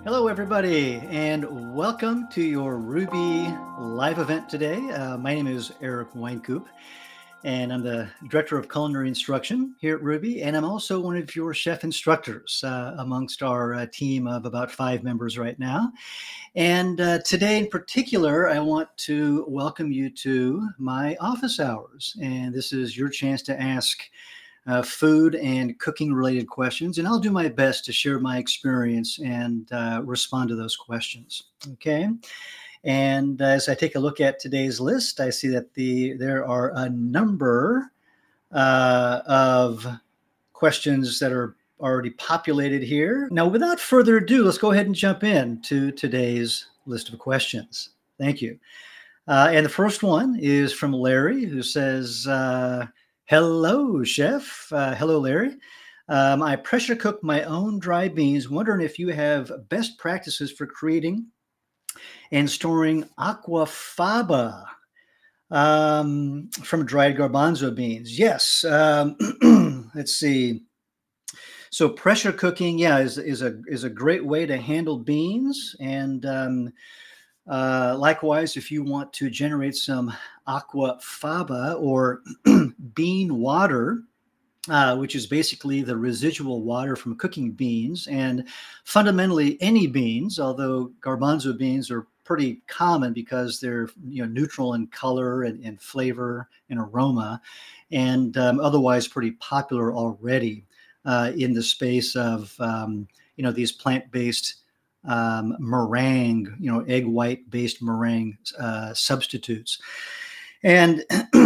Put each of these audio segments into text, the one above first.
Hello, everybody, and welcome to your Ruby live event today. My name is Eric Weinkoop, and I'm the Director of Culinary Instruction here at Ruby, and I'm also one of your chef instructors amongst our team of about 5 members right now. And today in particular, I want to welcome you to my office hours, and this is your chance to ask food and cooking related questions, and I'll do my best to share my experience and respond to those questions. Okay. And as I take a look at today's list, I see that there are a number of questions that are already populated here. Now, without further ado, let's go ahead and jump in to today's list of questions. Thank you. And the first one is from Larry, who says, hello, chef. Hello, Larry. I pressure cook my own dry beans, wondering if you have best practices for creating and storing aquafaba from dried garbanzo beans. Yes. Let's see. So pressure cooking, yeah, is a great way to handle beans. And likewise, if you want to generate some aquafaba or bean water, which is basically the residual water from cooking beans, and fundamentally any beans, although garbanzo beans are pretty common because they're neutral in color and flavor and aroma, and otherwise pretty popular already in the space of these plant-based meringue, egg white based meringue substitutes. And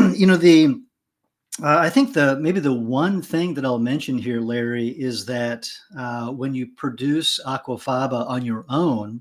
I think maybe the one thing that I'll mention here, Larry, is that when you produce aquafaba on your own,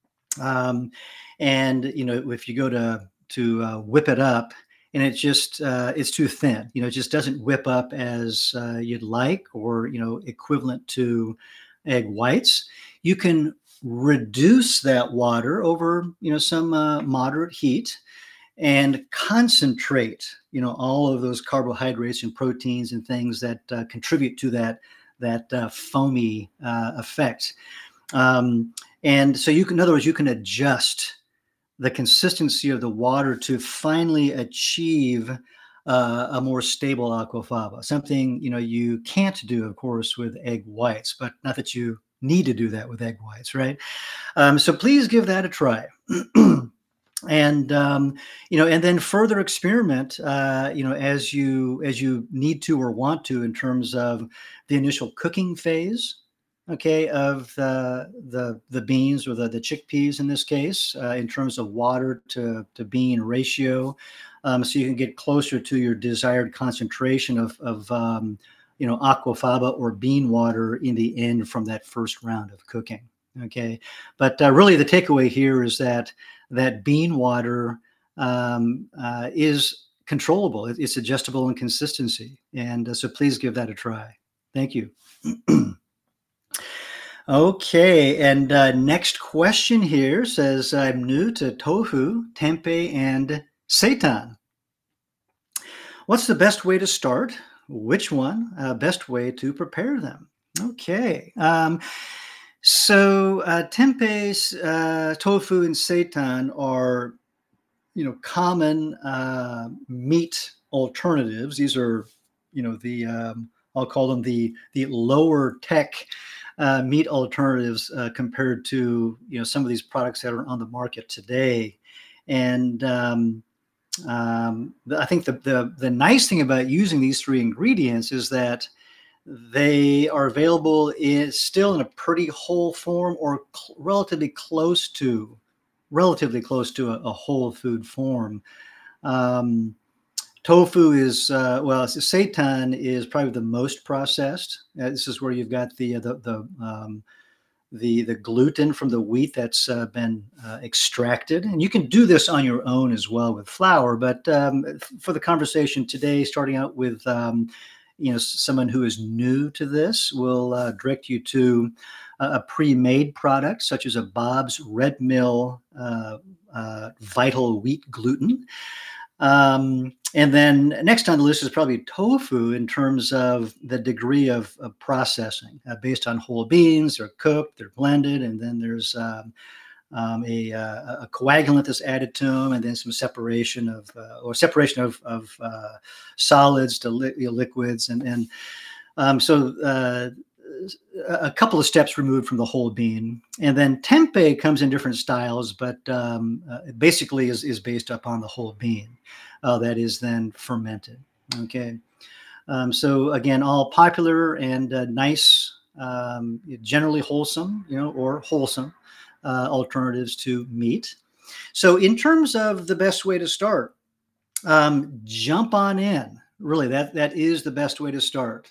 and if you go to whip it up, and it's too thin, it just doesn't whip up as you'd like, or equivalent to egg whites. You can reduce that water over some moderate heat and concentrate all of those carbohydrates and proteins and things that contribute to that foamy effect. And so in other words, you can adjust the consistency of the water to finally achieve a more stable aquafaba. Something you can't do, of course, with egg whites, but not that you need to do that with egg whites, right? So please give that a try. And and then further experiment, as you need to or want to, in terms of the initial cooking phase, okay, of the beans or the chickpeas in this case, in terms of water to bean ratio, so you can get closer to your desired concentration of aquafaba or bean water in the end from that first round of cooking. Okay, but really the takeaway here is that bean water is controllable. It's adjustable in consistency, and so please give that a try. Thank you. Okay, and next question here says, I'm new to tofu, tempeh, and seitan. What's the best way to start? Which one? Best way to prepare them? Okay. So tempeh, tofu, and seitan are, common meat alternatives. These are, I'll call them the lower tech meat alternatives compared to, some of these products that are on the market today. And I think the nice thing about using these 3 ingredients is that they are available still in a pretty whole form, or relatively close to a whole food form. Tofu is seitan is probably the most processed. This is where you've got the gluten from the wheat that's been extracted, and you can do this on your own as well with flour. But for the conversation today, starting out with someone who is new to this, will direct you to a pre-made product such as a Bob's Red Mill Vital Wheat Gluten. And then next on the list is probably tofu in terms of the degree of processing based on whole beans. They're cooked, they're blended, and then there's a coagulant that's added to them, and then some separation of solids to liquids, and so a couple of steps removed from the whole bean. And then tempeh comes in different styles, but basically is based upon the whole bean that is then fermented. Okay. So again, all popular and nice, generally wholesome, or wholesome alternatives to meat. So in terms of the best way to start, jump on in. Really, that is the best way to start.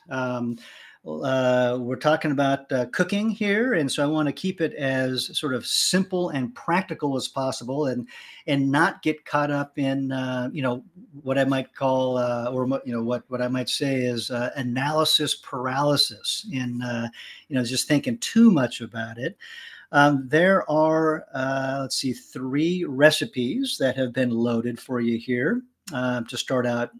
We're talking about cooking here, and so I want to keep it as sort of simple and practical as possible, and not get caught up in what I might call or what I might say is analysis paralysis, in just thinking too much about it. There are let's see, 3 recipes that have been loaded for you here to start out.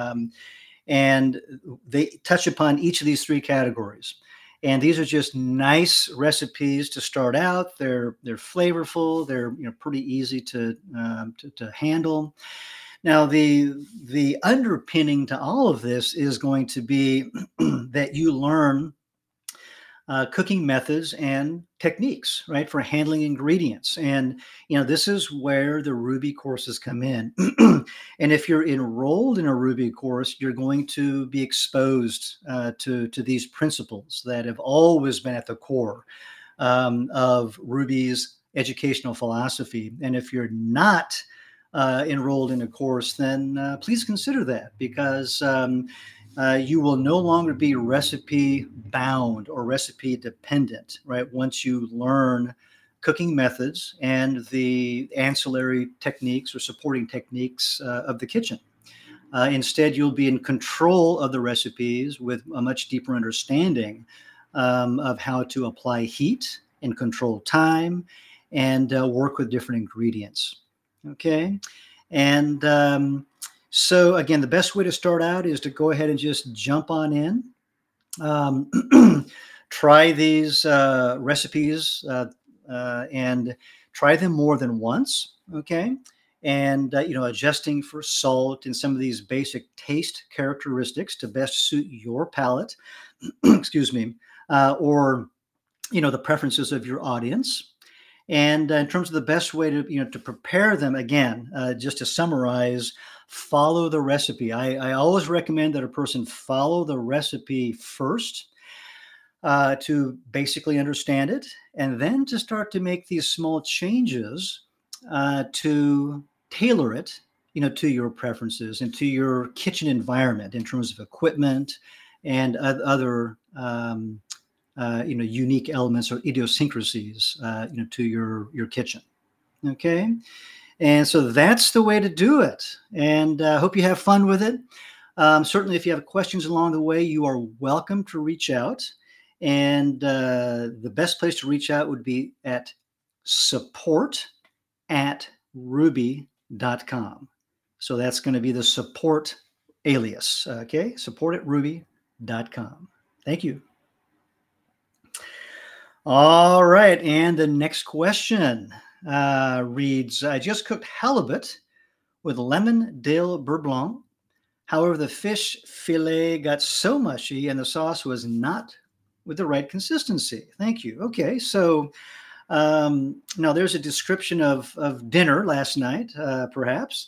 And they touch upon each of these 3 categories. And these are just nice recipes to start out. They're flavorful. They're pretty easy to handle. Now, the underpinning to all of this is going to be that you learn cooking methods and techniques, right, for handling ingredients. And, this is where the Rouxbe courses come in. And if you're enrolled in a Rouxbe course, you're going to be exposed to these principles that have always been at the core of Rouxbe's educational philosophy. And if you're not enrolled in a course, then please consider that, because you will no longer be recipe bound or recipe dependent, right? Once you learn cooking methods and the ancillary techniques or supporting techniques of the kitchen. Instead, you'll be in control of the recipes with a much deeper understanding of how to apply heat and control time and work with different ingredients. Okay. And so again, the best way to start out is to go ahead and just jump on in. Try these recipes and try them more than once, okay? And, adjusting for salt and some of these basic taste characteristics to best suit your palate, excuse me, or, the preferences of your audience. And in terms of the best way to prepare them, again, just to summarize, follow the recipe. I always recommend that a person follow the recipe first to basically understand it, and then to start to make these small changes to tailor it, to your preferences and to your kitchen environment in terms of equipment and other unique elements or idiosyncrasies, to your kitchen. Okay. And so that's the way to do it. And I hope you have fun with it. Certainly, if you have questions along the way, you are welcome to reach out. And the best place to reach out would be at support@rouxbe.com. So that's going to be the support alias. Okay. support@rouxbe.com. Thank you. All right. And the next question reads, I just cooked halibut with lemon dill beurre blanc. However, the fish fillet got so mushy and the sauce was not with the right consistency. Thank you. Okay. So now there's a description of dinner last night, perhaps.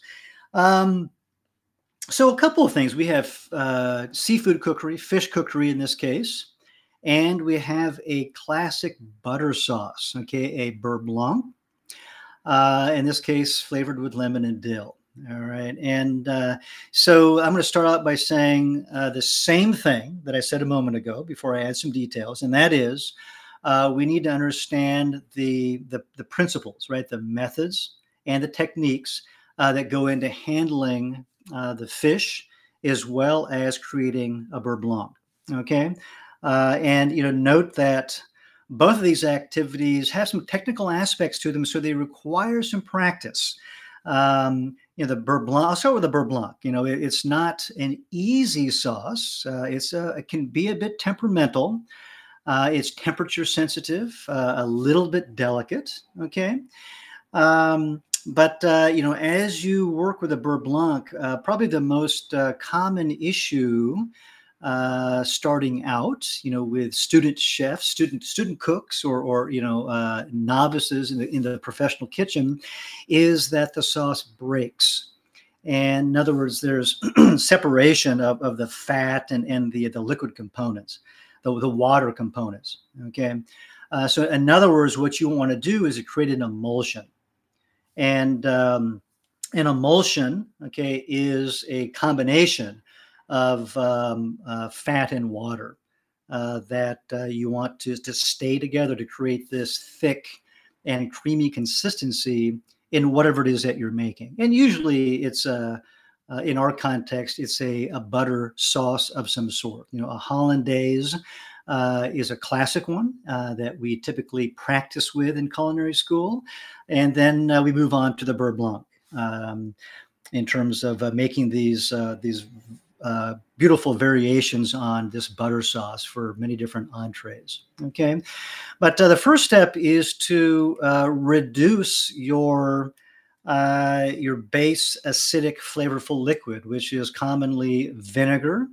So a couple of things. We have seafood cookery, fish cookery in this case. And we have a classic butter sauce, okay, a beurre blanc, in this case, flavored with lemon and dill. All right. And so I'm going to start out by saying the same thing that I said a moment ago before I add some details. And that is we need to understand the principles, right, the methods and the techniques that go into handling the fish as well as creating a beurre blanc. Okay. And note that both of these activities have some technical aspects to them, so they require some practice. the beurre blanc. I'll start with the beurre blanc. It's not an easy sauce. It can be a bit temperamental. It's temperature sensitive, a little bit delicate. Okay. But as you work with a beurre blanc, probably the most common issue starting out, with student chefs, student cooks, or novices in the professional kitchen, is that the sauce breaks. And in other words, there's separation of the fat and the liquid components, the water components. Okay, so in other words, what you want to do is create an emulsion. And an emulsion, okay, is a combination of fat and water that you want to stay together to create this thick and creamy consistency in whatever it is that you're making. And usually it's in our context, it's a butter sauce of some sort. A hollandaise is a classic one that we typically practice with in culinary school. And then we move on to the beurre blanc in terms of making these beautiful variations on this butter sauce for many different entrees. Okay, but the first step is to reduce your base acidic flavorful liquid, which is commonly vinegar,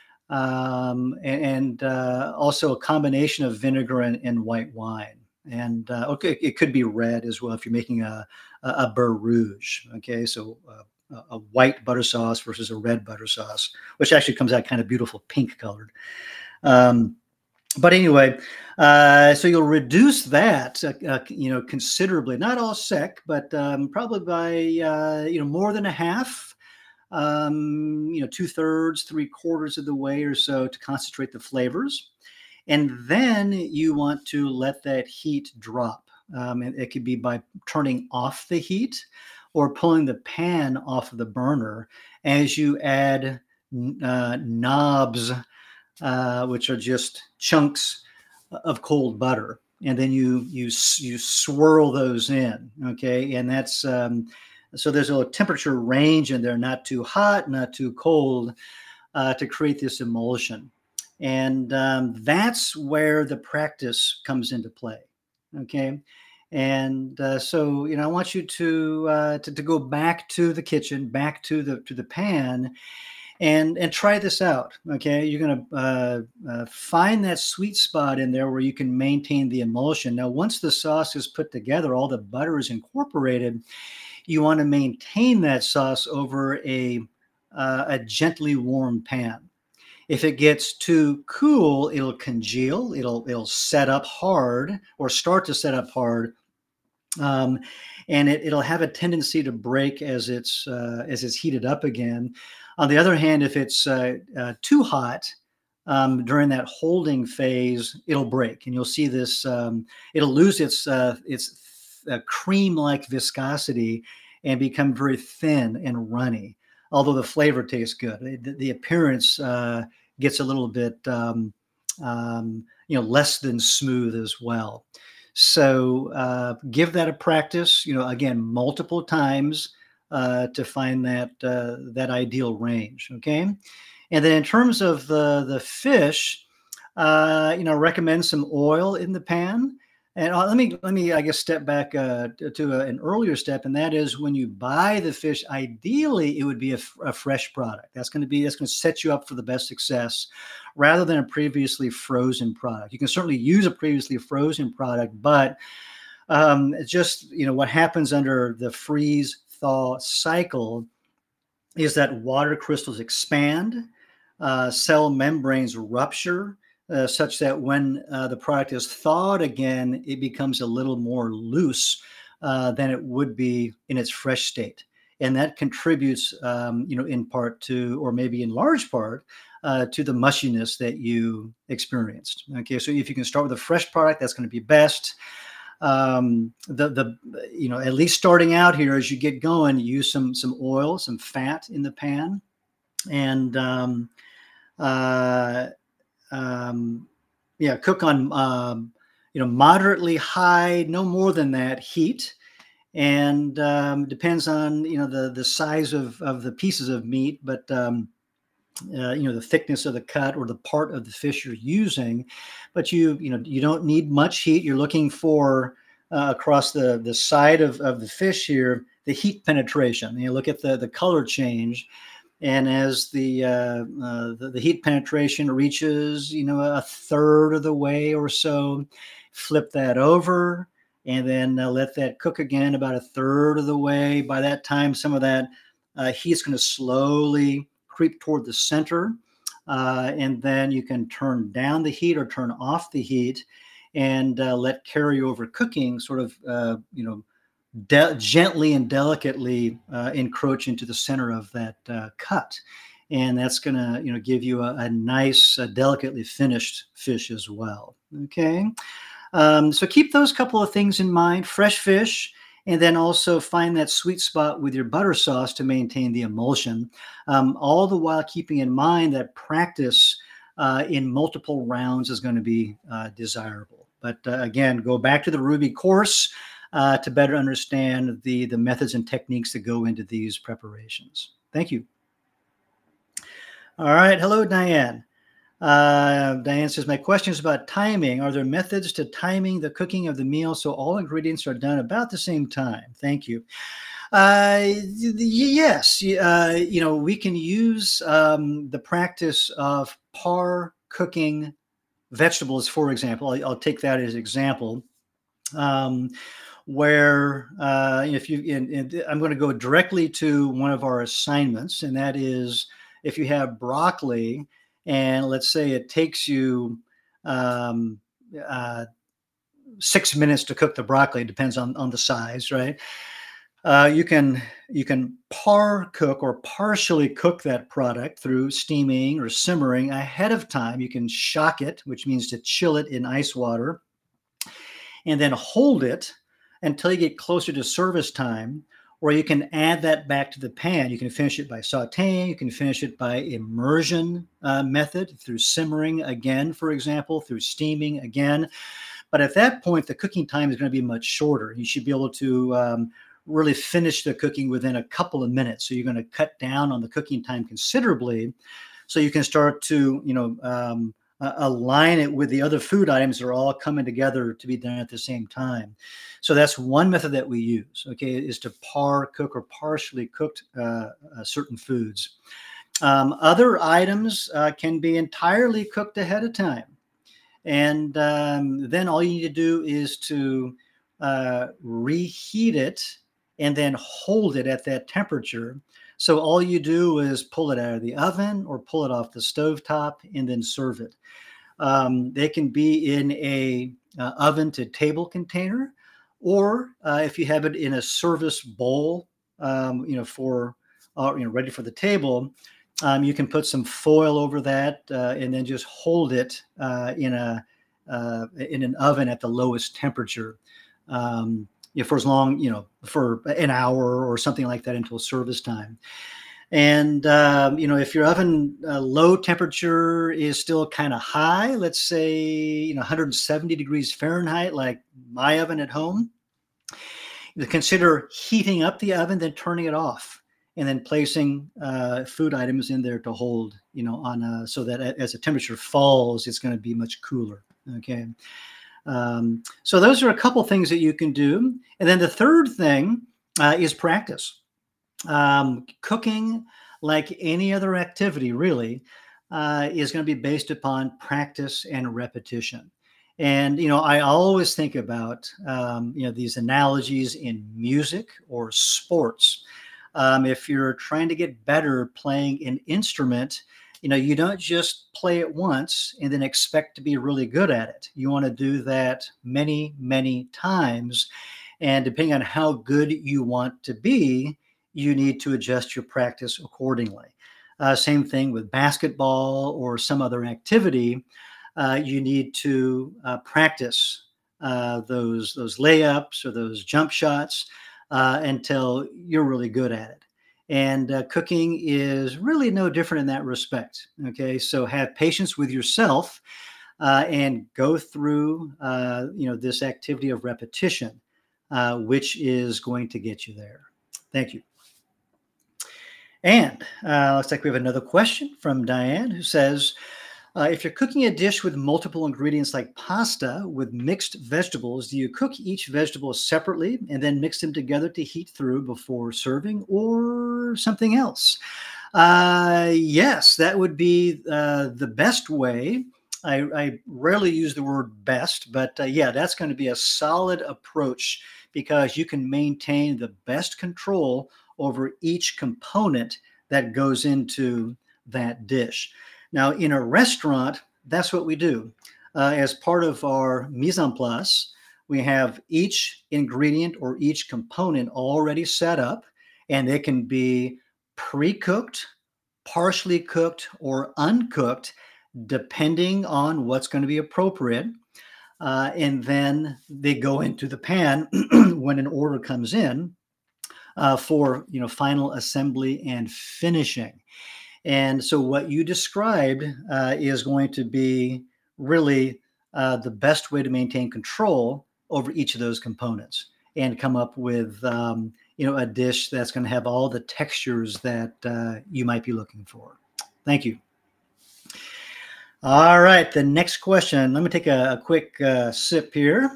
and also a combination of vinegar and white wine. And okay, it could be red as well if you're making a beurre rouge. Okay, so a white butter sauce versus a red butter sauce, which actually comes out kind of beautiful pink colored. But anyway, so you'll reduce that, considerably, not all sec, but probably by, more than a half, 2/3, 3/4 of the way or so to concentrate the flavors. And then you want to let that heat drop. It could be by turning off the heat or pulling the pan off of the burner as you add knobs, which are just chunks of cold butter, and then you swirl those in. Okay, and that's so there's a temperature range in there, not too hot, not too cold, to create this emulsion, and that's where the practice comes into play. Okay. And so, I want you to go back to the kitchen, back to the pan, and try this out. Okay, you're going to find that sweet spot in there where you can maintain the emulsion. Now, once the sauce is put together, all the butter is incorporated. You want to maintain that sauce over a gently warm pan. If it gets too cool, it'll congeal. It'll set up hard or start to set up hard. And it'll have a tendency to break as it's heated up again. On the other hand, if it's too hot during that holding phase, it'll break, and you'll see this. It'll lose its cream-like viscosity and become very thin and runny. Although the flavor tastes good, the appearance gets a little bit less than smooth as well. So give that a practice, again, multiple times to find that ideal range. Okay. And then in terms of the fish, recommend some oil in the pan. And let me, I guess, step back to an earlier step, and that is when you buy the fish, ideally it would be a fresh product. That's going to set you up for the best success, rather than a previously frozen product. You can certainly use a previously frozen product, but what happens under the freeze thaw cycle is that water crystals expand, cell membranes rupture. Such that when the product is thawed again, it becomes a little more loose than it would be in its fresh state. And that contributes, in part to, or maybe in large part, to the mushiness that you experienced. Okay, so if you can start with a fresh product, that's going to be best. At least starting out here, as you get going, use some oil, some fat in the pan, and cook on moderately high, no more than that heat, and depends on the size of the pieces of meat, but the thickness of the cut or the part of the fish you're using. But you don't need much heat. You're looking for across the side of the fish here, the heat penetration. You look at the color change, and as the heat penetration reaches a third of the way or so, flip that over, and then let that cook again about a third of the way. By that time, some of that heat's going to slowly creep toward the center, and then you can turn down the heat or turn off the heat, and let carryover cooking sort of gently and delicately encroach into the center of that cut, and that's going to give you a nice delicately finished fish as well. Okay, so keep those couple of things in mind: fresh fish, and then also find that sweet spot with your butter sauce to maintain the emulsion, all the while keeping in mind that practice in multiple rounds is going to be desirable. But again, go back to the Ruby course to better understand the methods and techniques that go into these preparations. Thank you. All right. Hello, Diane. Diane says, my question is about timing. Are there methods to timing the cooking of the meal so all ingredients are done about the same time? Thank you. Yes. We can use the practice of par cooking vegetables, for example. I'll take that as an example. Where if I'm going to go directly to one of our assignments, and that is if you have broccoli, and let's say it takes you 6 minutes to cook the broccoli, depends on the size, right? You can par cook or partially cook that product through steaming or simmering ahead of time. You can shock it, which means to chill it in ice water, and then hold it until you get closer to service time, or you can add that back to the pan. You can finish it by sauteing. You can finish it by immersion method through simmering again, for example, through steaming again. But at that point, the cooking time is going to be much shorter. You should be able to really finish the cooking within a couple of minutes. So you're going to cut down on the cooking time considerably, so you can start to align it with the other food items that are all coming together to be done at the same time. So that's one method that we use, okay, is to par cook or partially cooked certain foods. Other items can be entirely cooked ahead of time. And then all you need to do is to reheat it and then hold it at that temperature. So all you do is pull it out of the oven or pull it off the stovetop and then serve it. They can be in a oven to table container, or if you have it in a service bowl, for ready for the table, you can put some foil over that and then just hold it in an oven at the lowest temperature. For as long, for an hour or something like that until service time. And, if your oven low temperature is still kind of high, let's say, 170 degrees Fahrenheit, like my oven at home, consider heating up the oven, then turning it off, and then placing food items in there to hold, so that as the temperature falls, it's going to be much cooler. Okay. So those are a couple things that you can do. And then the third thing is practice. Cooking, like any other activity, really, is going to be based upon practice and repetition. And, I always think about, these analogies in music or sports. If you're trying to get better playing an instrument, you don't just play it once and then expect to be really good at it. You want to do that many, many times. And depending on how good you want to be, you need to adjust your practice accordingly. Same thing with basketball or some other activity. You need to practice those layups or those jump shots until you're really good at it. And cooking is really no different in that respect. Okay, so have patience with yourself and go through, this activity of repetition. which is going to get you there. Thank you. And looks like we have another question from Diane, who says, if you're cooking a dish with multiple ingredients like pasta with mixed vegetables, do you cook each vegetable separately and then mix them together to heat through before serving, or something else? Yes, that would be the best way. I rarely use the word best, but yeah, that's going to be a solid approach, because you can maintain the best control over each component that goes into that dish. Now, in a restaurant, that's what we do. As part of our mise en place, we have each ingredient or each component already set up, and it can be pre-cooked, partially cooked, or uncooked, depending on what's going to be appropriate. And then they go into the pan when an order comes in for final assembly and finishing. And so what you described is going to be really the best way to maintain control over each of those components and come up with a dish that's going to have all the textures that you might be looking for. Thank you. All right, the next question. Let me take a quick sip here.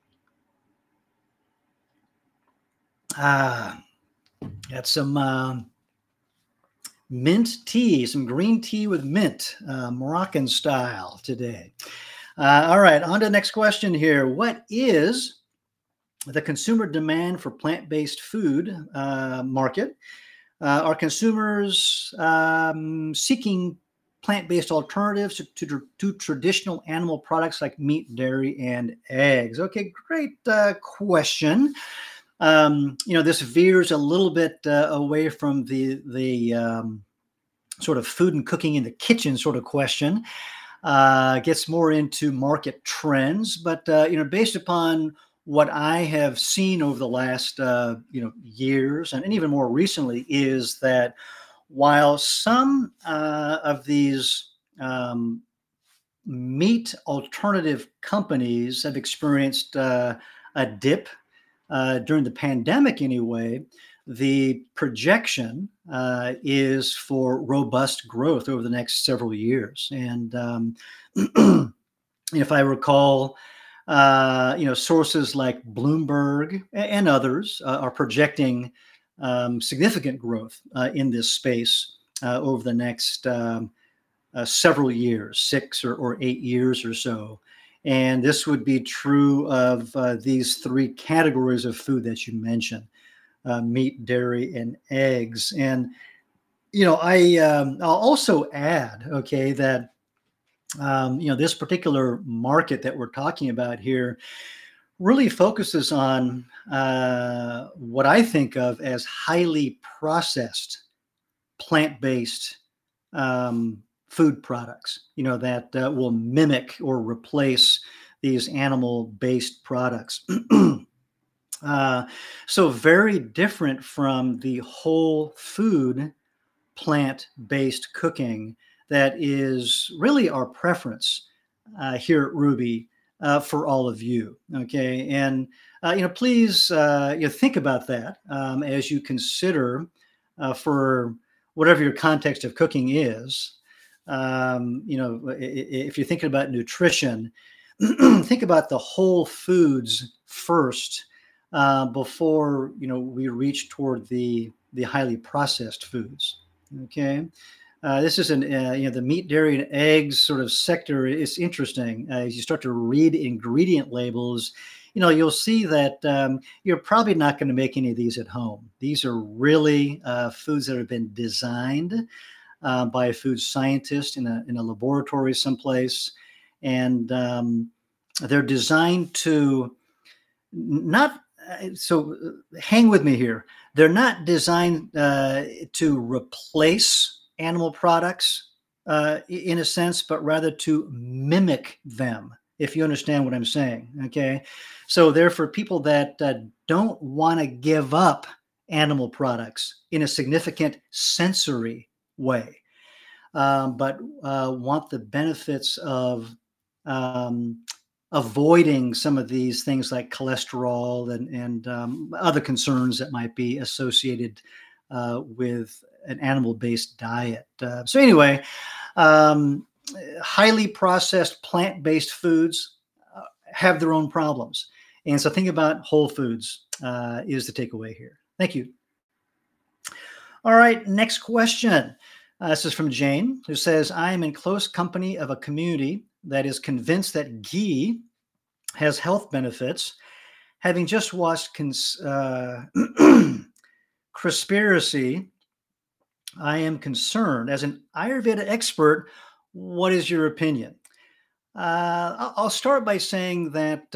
Got some mint tea, some green tea with mint, Moroccan style today. All right, on to the next question here. What is the consumer demand for plant-based food market? Are consumers seeking plant-based alternatives to traditional animal products like meat, dairy, and eggs? Okay, great question. This veers a little bit away from the sort of food and cooking in the kitchen sort of question. Gets more into market trends, but based upon what I have seen over the last years and even more recently, is that while some of these meat alternative companies have experienced a dip during the pandemic anyway, the projection is for robust growth over the next several years. And if I recall, sources like Bloomberg and others are projecting significant growth in this space over the next several years, 6 or 8 years or so. And this would be true of these 3 categories of food that you mentioned: meat, dairy, and eggs. And I'll also add, okay, that this particular market that we're talking about here really focuses on what I think of as highly processed plant-based food products, that will mimic or replace these animal-based products. So very different from the whole food plant-based cooking that is really our preference here at Ruby for all of you. Okay, and please think about that as you consider for whatever your context of cooking is. If you're thinking about nutrition, think about the whole foods first before we reach toward the highly processed foods. Okay, this is the meat, dairy, and eggs sort of sector is interesting. As you start to read ingredient labels, you'll see that you're probably not going to make any of these at home. These are really foods that have been designed by a food scientist in a laboratory someplace, and they're designed to not. So hang with me here. They're not designed to replace animal products in a sense, but rather to mimic them, if you understand what I'm saying. Okay, so they're for people that don't want to give up animal products in a significant sensory way, but want the benefits of avoiding some of these things like cholesterol and other concerns that might be associated with an animal-based diet. So anyway, um, highly processed plant-based foods have their own problems. And so think about whole foods is the takeaway here. Thank you. All right, next question. This is from Jane, who says, I am in close company of a community that is convinced that ghee has health benefits. Having just watched Conspiracy, I am concerned. As an Ayurveda expert, what is your opinion? I'll start by saying that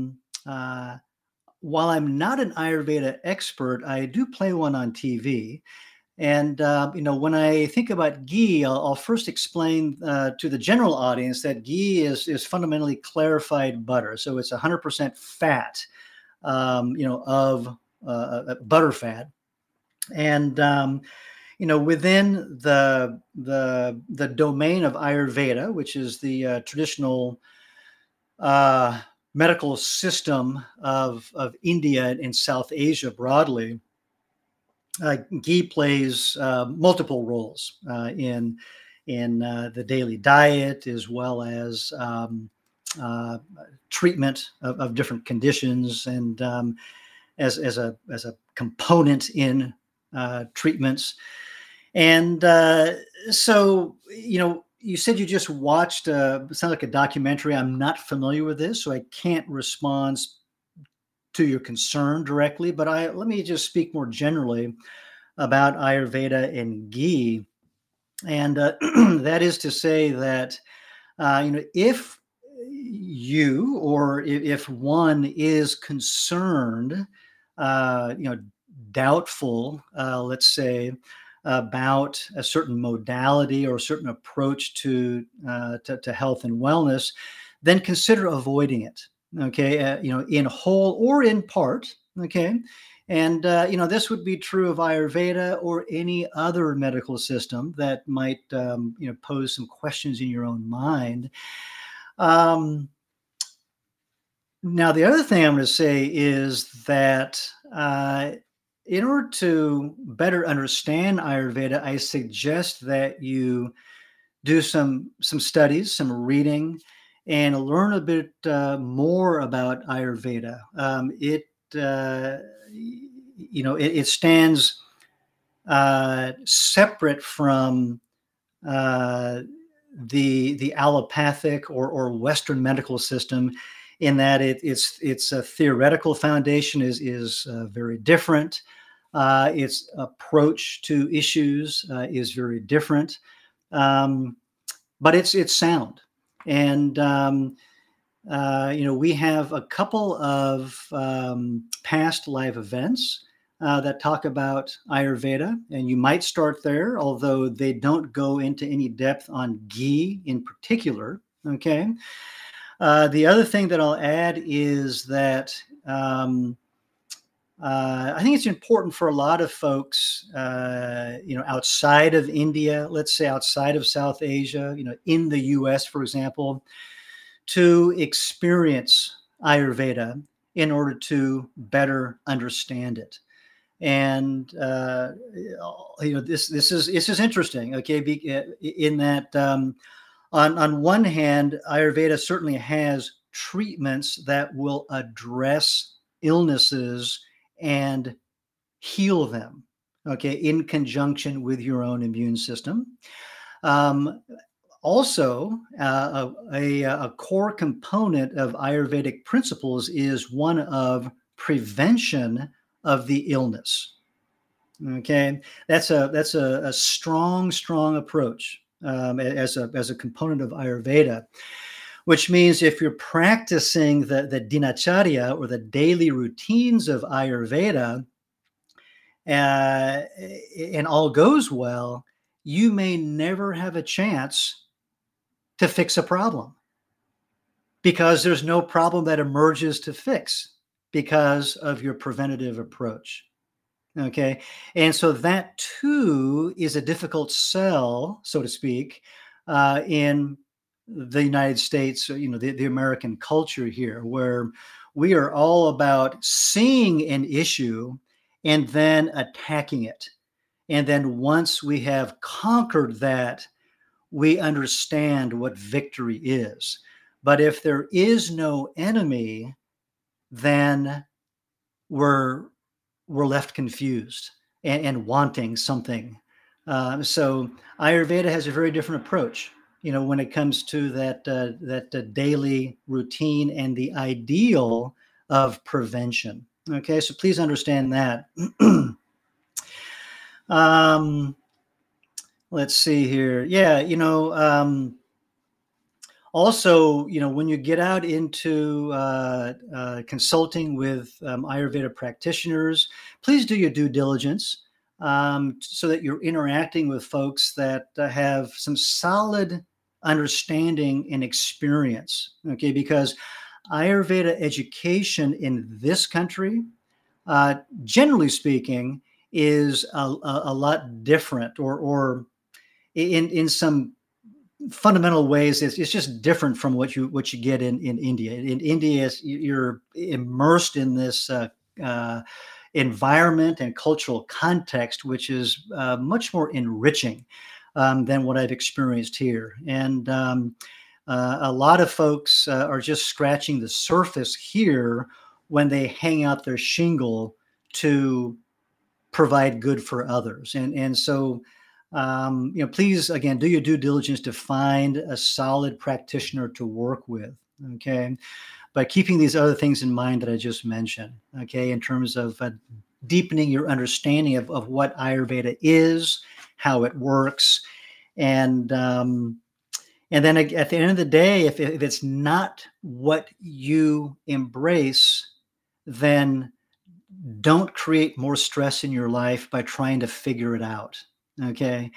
while I'm not an Ayurveda expert, I do play one on TV. And when I think about ghee, I'll first explain to the general audience that ghee is fundamentally clarified butter. So it's 100% fat, of butter fat. And within the domain of Ayurveda, which is the traditional medical system of India and South Asia broadly, ghee plays multiple roles in the daily diet, as well as treatment of different conditions, and as a component in treatments. And so, you said you just watched it sounds like a documentary. I'm not familiar with this, so I can't respond to your concern directly, but let me just speak more generally about Ayurveda and ghee. And that is to say that, if you or if one is concerned, doubtful, let's say, about a certain modality or a certain approach to health and wellness, then consider avoiding it. Okay, in whole or in part. Okay, and this would be true of Ayurveda or any other medical system that might pose some questions in your own mind. Now, the other thing I'm going to say is that in order to better understand Ayurveda, I suggest that you do some studies, some reading, and learn a bit more about Ayurveda. It stands separate from the allopathic or Western medical system, in that its a theoretical foundation is very different. Its approach to issues is very different, but it's sound. And we have a couple of past live events that talk about Ayurveda, and you might start there, although they don't go into any depth on ghee in particular. Okay. The other thing that I'll add is that I think it's important for a lot of folks, outside of India, let's say outside of South Asia, in the US, for example, to experience Ayurveda in order to better understand it. And this is interesting. Okay, in that on one hand, Ayurveda certainly has treatments that will address illnesses and heal them. Okay, in conjunction with your own immune system. Also, a core component of Ayurvedic principles is one of prevention of the illness. Okay, that's a strong approach as a component of Ayurveda, which means if you're practicing the dinacharya or the daily routines of Ayurveda, and all goes well, you may never have a chance to fix a problem, because there's no problem that emerges to fix because of your preventative approach. Okay. And so that too is a difficult sell, so to speak, in the United States, the American culture here, where we are all about seeing an issue and then attacking it. And then once we have conquered that, we understand what victory is. But if there is no enemy, then we're left confused and wanting something. So Ayurveda has a very different approach, when it comes to that daily routine and the ideal of prevention. Okay, so please understand that. Let's see here. Yeah, also, when you get out into consulting with Ayurveda practitioners, please do your due diligence so that you're interacting with folks that have some solid understanding and experience. Okay, because Ayurveda education in this country, generally speaking, is a lot different, or in some fundamental ways, it's just different from what you get in India. In India, you're immersed in this environment and cultural context, which is much more enriching than what I've experienced here. And a lot of folks are just scratching the surface here when they hang out their shingle to provide good for others. And so please, again, do your due diligence to find a solid practitioner to work with, okay? By keeping these other things in mind that I just mentioned, okay, in terms of deepening your understanding of what Ayurveda is, how it works, and then at the end of the day, if it's not what you embrace, then don't create more stress in your life by trying to figure it out. Okay.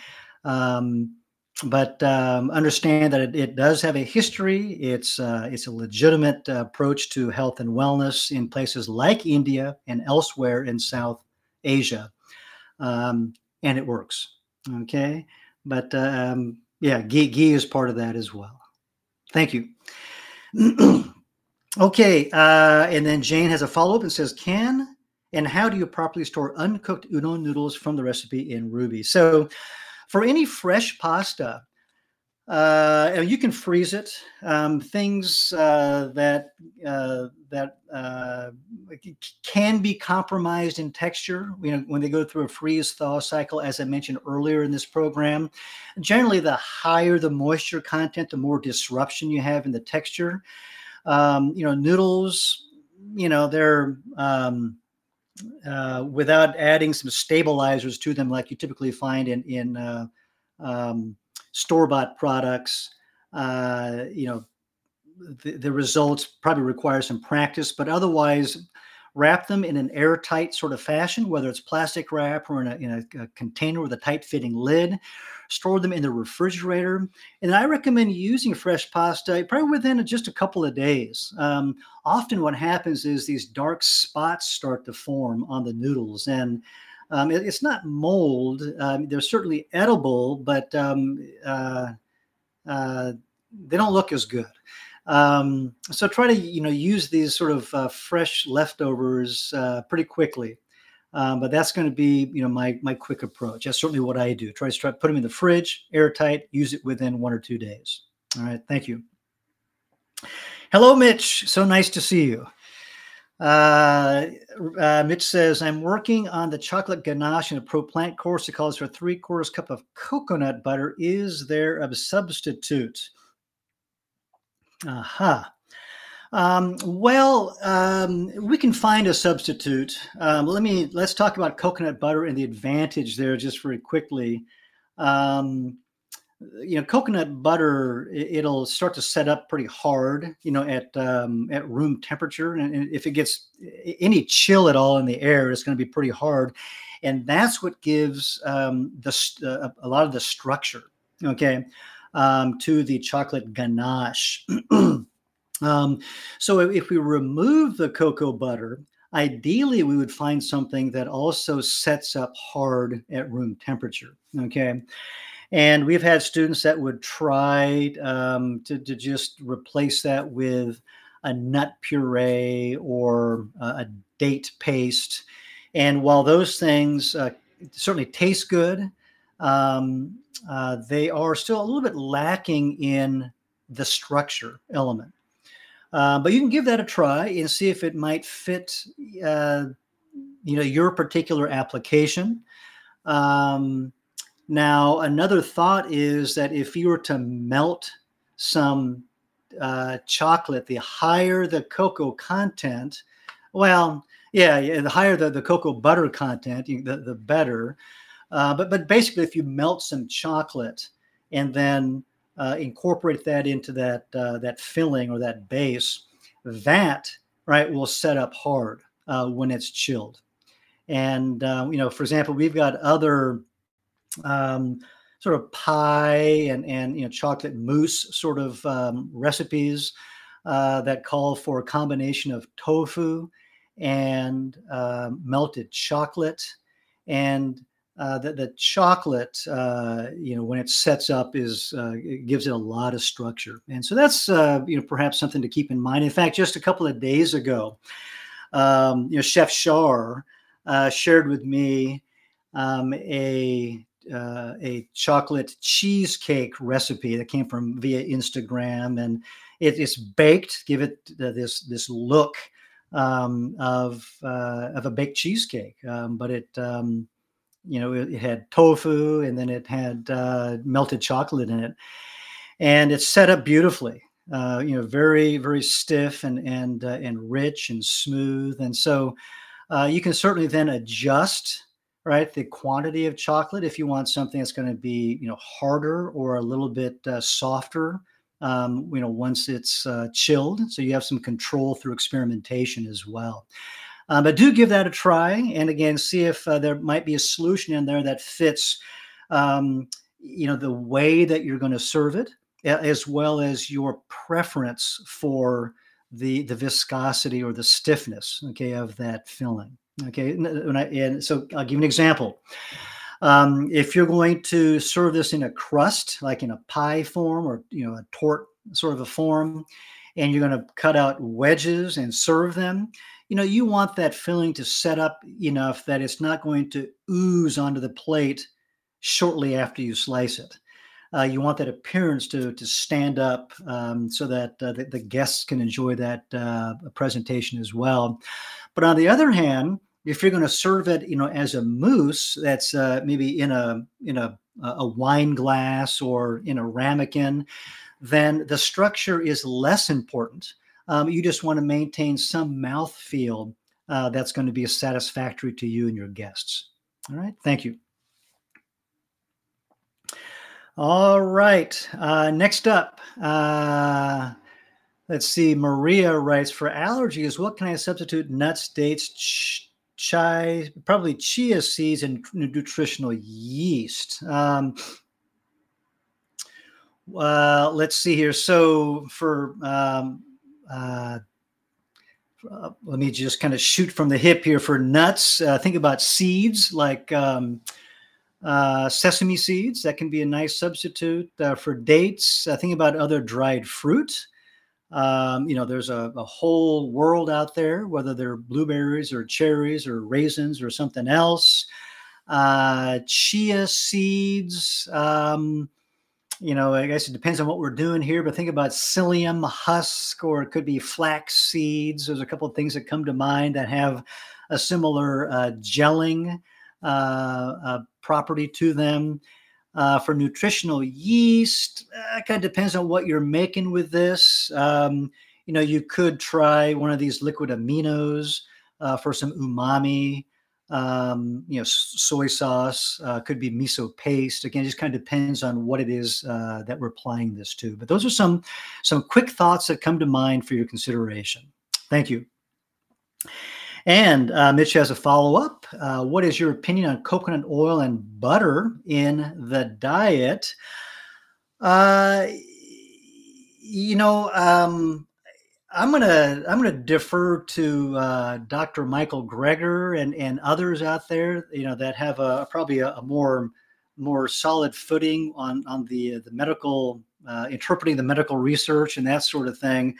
But understand that it does have a history. It's a legitimate approach to health and wellness in places like India and elsewhere in South Asia. And it works. Okay. But yeah, ghee is part of that as well. Thank you. Okay. And then Jane has a follow-up and says, and how do you properly store uncooked udon noodles from the recipe in Ruby? So for any fresh pasta, you can freeze it. Things that can be compromised in texture, when they go through a freeze-thaw cycle, as I mentioned earlier in this program. Generally, the higher the moisture content, the more disruption you have in the texture. Noodles, they're without adding some stabilizers to them, like you typically find in store-bought products. The results probably require some practice, but otherwise, wrap them in an airtight sort of fashion, whether it's plastic wrap or in a container with a tight-fitting lid. Store them in the refrigerator. And I recommend using fresh pasta probably within just a couple of days. Often what happens is these dark spots start to form on the noodles, and it's not mold. They're certainly edible, but they don't look as good. So try to use these sort of fresh leftovers pretty quickly. But that's going to be my quick approach. That's certainly what I do. Try to put them in the fridge, airtight, use it within 1 or 2 days. All right, thank you. Hello, Mitch. So nice to see you. Mitch says, I'm working on the chocolate ganache in a pro plant course. It calls for 3/4 cup of coconut butter. Is there a substitute? Aha. We can find a substitute. Let's talk about coconut butter and the advantage there just very quickly. Coconut butter, it'll start to set up pretty hard, at room temperature. And if it gets any chill at all in the air, it's going to be pretty hard. And that's what gives a lot of the structure, okay, to the chocolate ganache. So if we remove the cocoa butter, ideally we would find something that also sets up hard at room temperature, okay? And we've had students that would try to just replace that with a nut puree or a date paste. And while those things certainly taste good, um, they are still a little bit lacking in the structure element. But you can give that a try and see if it might fit, uh, your particular application. Um, Now, another thought is that if you were to melt some chocolate, the higher the cocoa content, well, yeah, the higher the cocoa butter content, the better. But basically, if you melt some chocolate and then incorporate that into that filling or that base, that right will set up hard when it's chilled. And for example, we've got other um, sort of pie and chocolate mousse sort of recipes that call for a combination of tofu and melted chocolate. And the chocolate, when it sets up, it gives it a lot of structure. And so that's perhaps something to keep in mind. In fact, just a couple of days ago, Chef Shar shared with me a chocolate cheesecake recipe that came from via Instagram, and it's baked. Give it this look of a baked cheesecake, but it had tofu and then it had melted chocolate in it, and it's set up beautifully. Very very stiff and rich and smooth, and so you can certainly then adjust right the quantity of chocolate if you want something that's going to be harder or a little bit softer once it's chilled, so you have some control through experimentation as well. But do give that a try, and again see if there might be a solution in there that fits the way that you're going to serve it, as well as your preference for the viscosity or the stiffness, okay, of that filling. Okay, and so I'll give you an example. If you're going to serve this in a crust, like in a pie form or a torte sort of a form, and you're going to cut out wedges and serve them, you want that filling to set up enough that it's not going to ooze onto the plate shortly after you slice it. You want that appearance to stand up so that the guests can enjoy that presentation as well. But on the other hand, if you're going to serve it, as a mousse that's maybe in a wine glass or in a ramekin, then the structure is less important. You just want to maintain some mouthfeel that's going to be satisfactory to you and your guests. All right, thank you. All right, next up, let's see. Maria writes, for allergies, what can I substitute? Nuts, dates, chai, probably chia seeds, and nutritional yeast. Let's see here. So for let me just kind of shoot from the hip here. For nuts, think about seeds like sesame seeds. That can be a nice substitute. For dates, think about other dried fruit. There's a whole world out there, whether they're blueberries or cherries or raisins or something else. Chia seeds, I guess it depends on what we're doing here, but think about psyllium husk, or it could be flax seeds. There's a couple of things that come to mind that have a similar gelling property to them. For nutritional yeast, it kind of depends on what you're making with this. You could try one of these liquid aminos for some umami. Soy sauce, could be miso paste. Again, it just kind of depends on what it is that we're applying this to. But those are some quick thoughts that come to mind for your consideration. Thank you. And Mitch has a follow-up. What is your opinion on coconut oil and butter in the diet? I'm gonna defer to Dr. Michael Greger and others out there, that have probably a more more solid footing on the medical, interpreting the medical research and that sort of thing.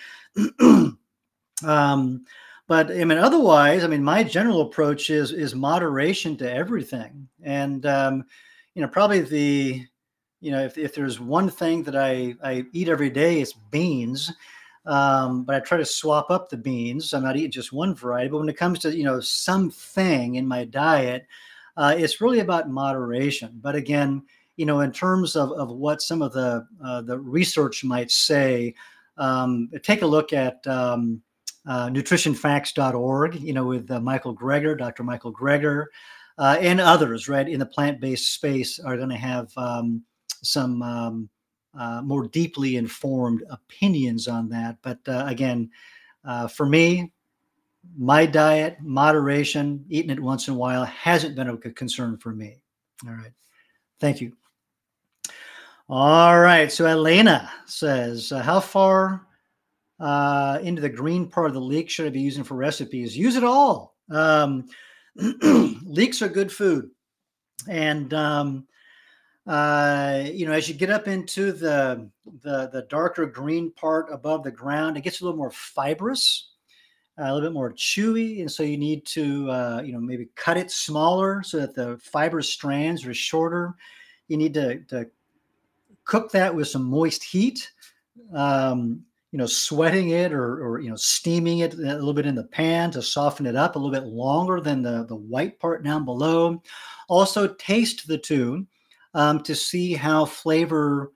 um, but I mean, otherwise, I mean, my general approach is moderation to everything, and probably if there's one thing that I eat every day, it's beans. But I try to swap up the beans. I'm not eating just one variety. But when it comes to something in my diet, it's really about moderation. But again, in terms of what some of the research might say, take a look at nutritionfacts.org. With Michael Greger, Dr. Michael Greger, and others, right, in the plant-based space are going to have some more deeply informed opinions on that. But again, for me, my diet, moderation, eating it once in a while hasn't been a concern for me. All right. Thank you. All right. So Elena says, how far into the green part of the leek should I be using for recipes? Use it all. Leeks are good food. And, as you get up into the darker green part above the ground, it gets a little more fibrous, a little bit more chewy, and so you need to maybe cut it smaller so that the fibrous strands are shorter. You need to cook that with some moist heat, sweating it or steaming it a little bit in the pan to soften it up a little bit longer than the white part down below. Also taste the two. To see how flavor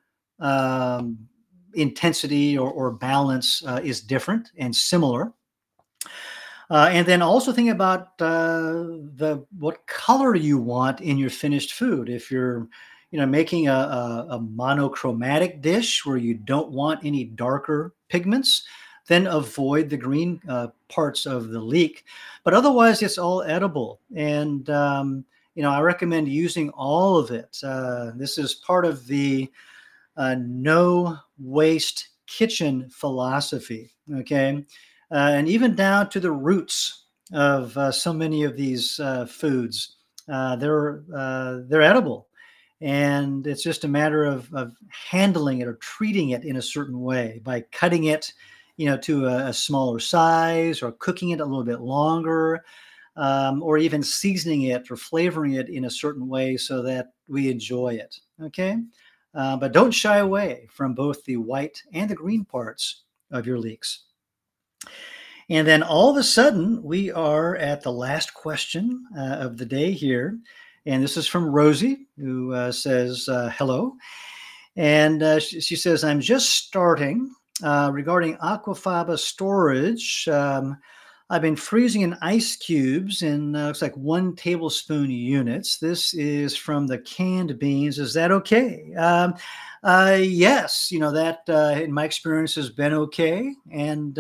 intensity or balance is different and similar. And then also think about what color you want in your finished food. If you're making a monochromatic dish where you don't want any darker pigments, then avoid the green parts of the leek. But otherwise, it's all edible. And I recommend using all of it. This is part of the no waste kitchen philosophy. Okay. And even down to the roots of so many of these foods, they're edible. And it's just a matter of handling it or treating it in a certain way by cutting it, to a smaller size or cooking it a little bit longer. Or even seasoning it or flavoring it in a certain way so that we enjoy it. Okay. But don't shy away from both the white and the green parts of your leeks. And then all of a sudden, we are at the last question of the day here. And this is from Rosie, who says, hello. And she says, I'm just starting regarding aquafaba storage. I've been freezing in ice cubes in looks like 1 tablespoon units. This is from the canned beans. Is that okay? Yes, that in my experience has been okay. And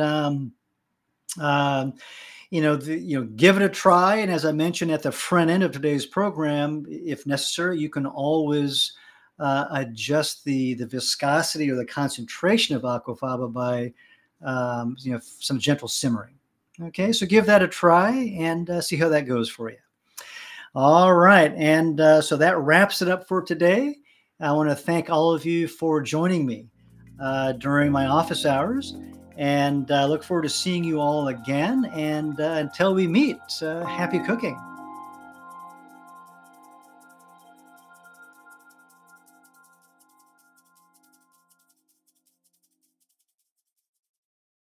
give it a try. And as I mentioned at the front end of today's program, if necessary, you can always adjust the viscosity or the concentration of aquafaba by some gentle simmering. Okay, so give that a try and see how that goes for you. All right, and so that wraps it up for today. I want to thank all of you for joining me during my office hours, and look forward to seeing you all again. And until we meet, happy cooking.